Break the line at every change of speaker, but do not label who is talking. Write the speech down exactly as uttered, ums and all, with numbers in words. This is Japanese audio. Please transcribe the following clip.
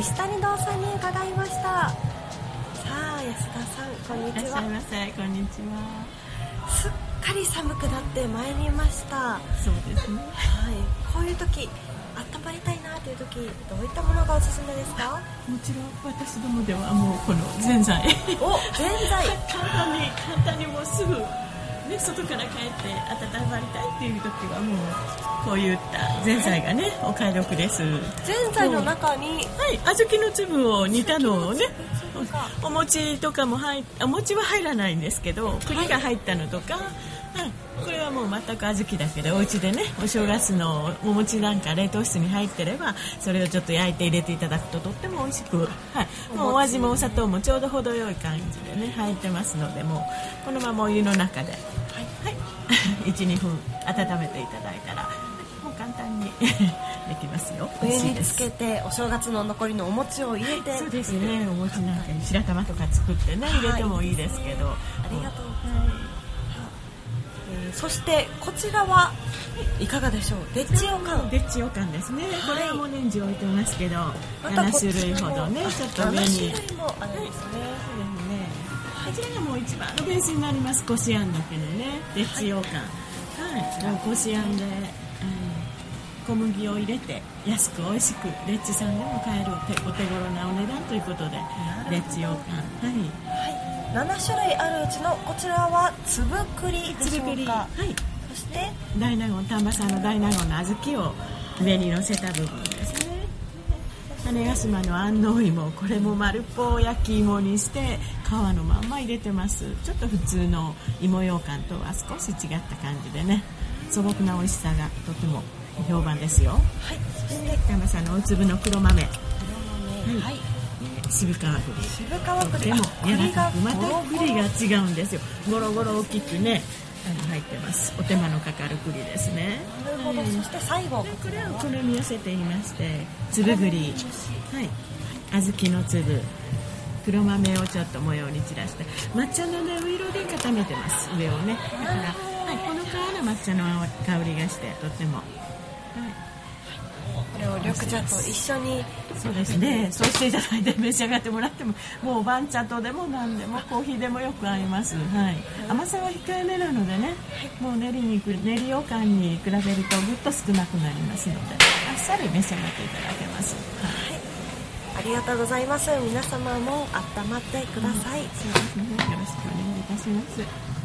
西谷堂さんに伺いました。さあ安田さん、こんにちは。
いらっしゃいませ。こんにちは。
すっかり寒くなってまいりました。
そうですね。
はい、こういう時温まりたいなという時、どういったものがおすすめですか？
もちろん私どもではもうこのぜんざい
お、ぜんざい
簡単に簡単にもうすぐ、ね、外から帰って温まりたいっていう時はもうこういったぜんざいがねお買い得です。ぜ
んざいの中に、
はい、小豆の粒を煮たのをね、お餅とかも入っお餅は入らないんですけど栗が入ったのとか、はいはい、これはもう全く小豆だけでお家でねお正月のお餅なんか冷凍室に入ってればそれをちょっと焼いて入れていただくととっても美味しく、はい、もうお味もお砂糖もちょうど程よい感じでね入ってますので、もうこのままお湯の中で、はいはい、いち、にふん温めていただいたらもう簡単にできますよ。
上につけてお正月の残りのお餅を入れて、
そうですね、お餅なんかに白玉とか作ってね入れてもいいですけど、
ありがとうございます。そしてこちらはいかがでしょう。でっちようかん。
でっちようかんですね、はい、これはもう年中置いてますけど、ま、ななしゅるいほどねちょっと上にななしゅるいもあるんですね。はい、そうですね。こちらがもう一番のベースになります。こしあんだけのねでっちようかん、はいはい、こしあんで、うん、小麦を入れて安く美味しくレッチさんでも買えるお手頃なお値段ということででっちようかん、はいはい、
ななしゅるいあるうちのこちらは粒栗でしょうか。はい、そして
大納言丹波産の大納言の小豆を上に乗せた部分ですね。種子島の安納芋、これも丸っぽ焼き芋にして皮のまんま入れてます。ちょっと普通の芋ようかんとは少し違った感じでね素朴な美味しさがとても評判ですよ。はい、そして丹波産の大粒の黒豆、黒豆、はい、渋皮栗、
渋皮栗
でも柔らかくまた栗が違うんですよ。ゴロゴロ大きくね入ってます。お手間のかかる栗ですね。
なるほど、うん、そして最後
これをこれ見寄せていまして粒栗、はい、小豆の粒、黒豆をちょっと模様に散らして抹茶の、ね、色で固めてます上をね。だから、はい、ほのかな抹茶の香りがしてとっても、はい、
これを緑茶と一緒に、
そうですね、そうしていただいて召し上がってもらってももう番茶とでも何でもコーヒーでもよく合います。はい、甘さは控えめなのでね、もう練りに練りようかんに比べるとぐっと少なくなりますのであっさり召し上がっていただけます。はい、
ありがとうございます。皆様も温まってください。
うん、そうですね、よろしくお願いいたします。